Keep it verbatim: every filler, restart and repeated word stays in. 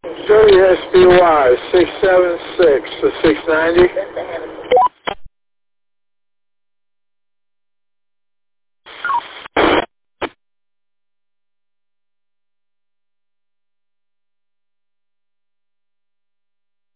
W S B Y six seven six to six ninety.